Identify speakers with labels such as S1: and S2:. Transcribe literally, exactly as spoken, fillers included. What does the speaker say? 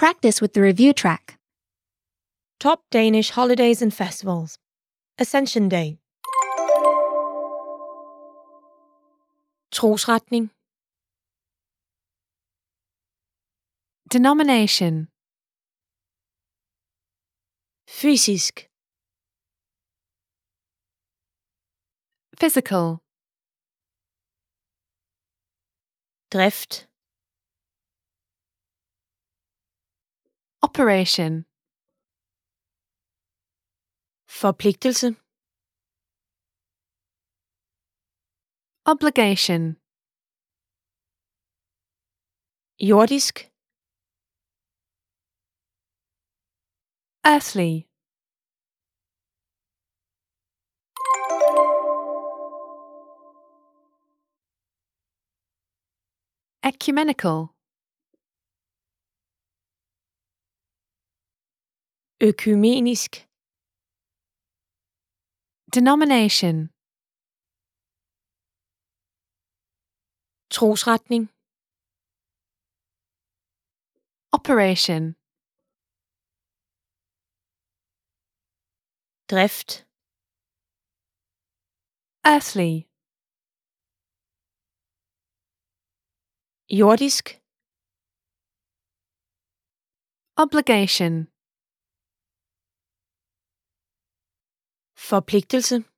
S1: practice with the review track.
S2: Top Danish holidays and festivals. Ascension Day. Trosretning.
S3: Denomination.
S2: Fysisk.
S3: Physical.
S2: Drift.
S3: Operation.
S2: Forpligtelse.
S3: Obligation.
S2: Jordisk.
S3: Earthly. Ecumenical.
S2: Økumenisk.
S3: Denomination.
S2: Trosretning.
S3: Operation.
S2: Drift.
S3: Earthly.
S2: Jordisk.
S3: Obligation.
S2: Forpligtelse.